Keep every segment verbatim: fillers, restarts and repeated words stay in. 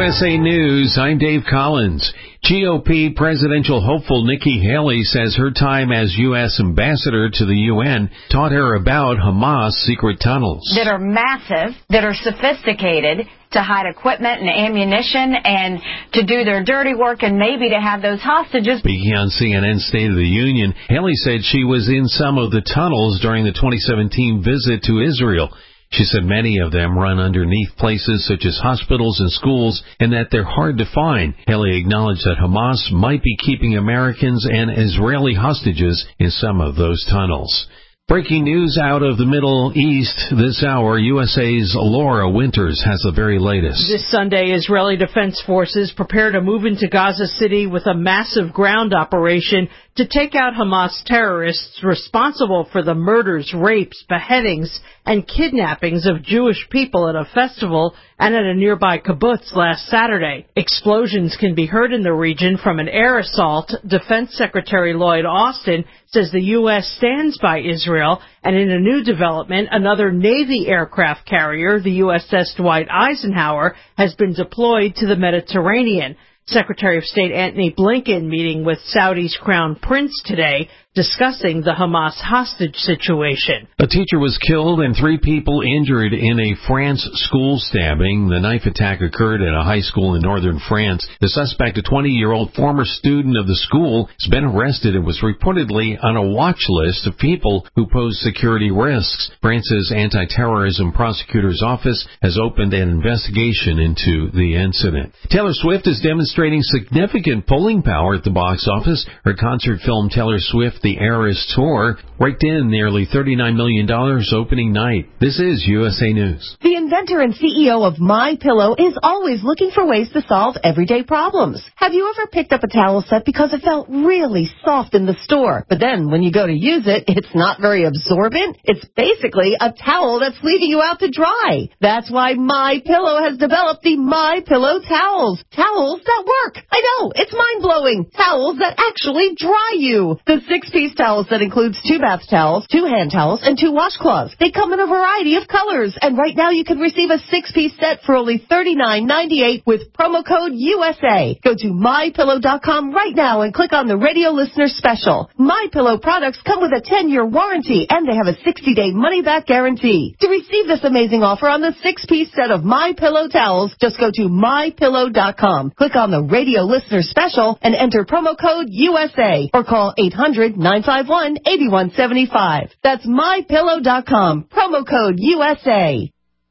S A News, I'm Dave Collins. G O P presidential hopeful Nikki Haley says her time as U S ambassador to the U N taught her about Hamas secret tunnels. That are massive, that are sophisticated, to hide equipment and ammunition and to do their dirty work and maybe to have those hostages. Speaking on C N N's State of the Union, Haley said she was in some of the tunnels during the twenty seventeen visit to Israel. She said many of them run underneath places such as hospitals and schools and that they're hard to find. Haley acknowledged that Hamas might be keeping Americans and Israeli hostages in some of those tunnels. Breaking news out of the Middle East this hour, U S A's Laura Winters has the very latest. This Sunday, Israeli Defense Forces prepare to move into Gaza City with a massive ground operation to take out Hamas terrorists responsible for the murders, rapes, beheadings, and kidnappings of Jewish people at a festival and at a nearby kibbutz last Saturday. Explosions can be heard in the region from an air assault. Defense Secretary Lloyd Austin says the U S stands by Israel, and in a new development, another Navy aircraft carrier, the U S S Dwight Eisenhower, has been deployed to the Mediterranean. Secretary of State Antony Blinken meeting with Saudi's Crown Prince today, discussing the Hamas hostage situation. A teacher was killed and three people injured in a France school stabbing. The knife attack occurred at a high school in northern France. The suspect, a twenty-year-old former student of the school, has been arrested and was reportedly on a watch list of people who pose security risks. France's anti-terrorism prosecutor's office has opened an investigation into the incident. Taylor Swift is demonstrating significant pulling power at the box office. Her concert film, Taylor Swift The Eras Tour, raked in nearly thirty-nine million dollars opening night. This is U S A News. The inventor and C E O of MyPillow is always looking for ways to solve everyday problems. Have you ever picked up a towel set because it felt really soft in the store, but then when you go to use it, it's not very absorbent? It's basically a towel that's leaving you out to dry. That's why MyPillow has developed the MyPillow towels. Towels that work. I know, it's mind-blowing. Towels that actually dry you. The six-piece towel set includes two bath towels, two hand towels, and two washcloths. They come in a variety of colors, and right now you can receive a six-piece set for only thirty-nine ninety-eight with promo code U S A. Go to my pillow dot com right now and click on the radio listener special. MyPillow products come with a ten-year warranty, and they have a sixty-day money-back guarantee. To receive this amazing offer on the six-piece set of MyPillow towels, just go to my pillow dot com. Click on the radio listener special and enter promo code U S A or call eight hundred nine five one eight one seven five. That's my pillow dot com. Promo code U S A.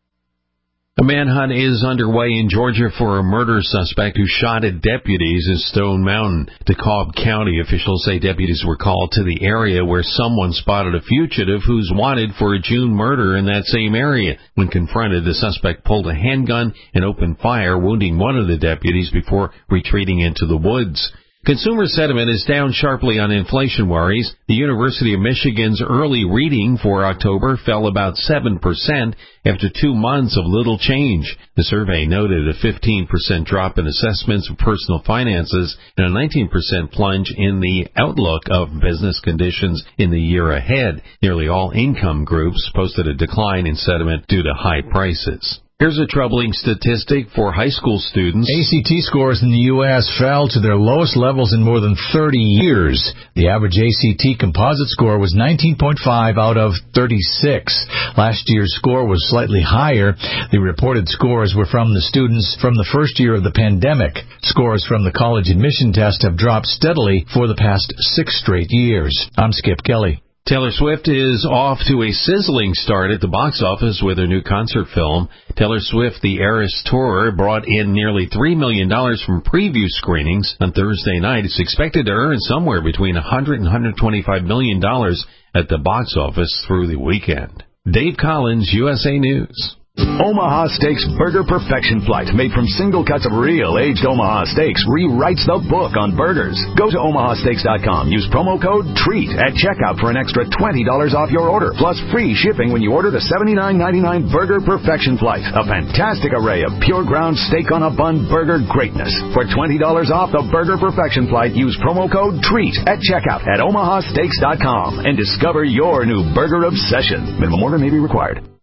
A manhunt is underway in Georgia for a murder suspect who shot at deputies in Stone Mountain. DeKalb County officials say deputies were called to the area where someone spotted a fugitive who's wanted for a June murder in that same area. When confronted, the suspect pulled a handgun and opened fire, wounding one of the deputies before retreating into the woods. Consumer sentiment is down sharply on inflation worries. The University of Michigan's early reading for October fell about seven percent after two months of little change. The survey noted a fifteen percent drop in assessments of personal finances and a nineteen percent plunge in the outlook of business conditions in the year ahead. Nearly all income groups posted a decline in sentiment due to high prices. Here's a troubling statistic for high school students. A C T scores in the U S fell to their lowest levels in more than thirty years. The average A C T composite score was nineteen point five out of thirty-six. Last year's score was slightly higher. The reported scores were from the students from the first year of the pandemic. Scores from the college admission test have dropped steadily for the past six straight years. I'm Skip Kelly. Taylor Swift is off to a sizzling start at the box office with her new concert film. Taylor Swift, The Eras Tour, brought in nearly three million dollars from preview screenings on Thursday night. It's expected to earn somewhere between one hundred and one hundred twenty-five million dollars at the box office through the weekend. Dave Collins, U S A News. Omaha Steaks Burger Perfection Flight, made from single cuts of real aged Omaha steaks, rewrites the book on burgers. Go to omaha steaks dot com. Use promo code TREAT at checkout for an extra twenty dollars off your order, plus free shipping when you order the seventy-nine ninety-nine Burger Perfection Flight, a fantastic array of pure ground steak on a bun burger greatness. For twenty dollars off the Burger Perfection Flight, use promo code TREAT at checkout at omaha steaks dot com and discover your new burger obsession. Minimum order may be required.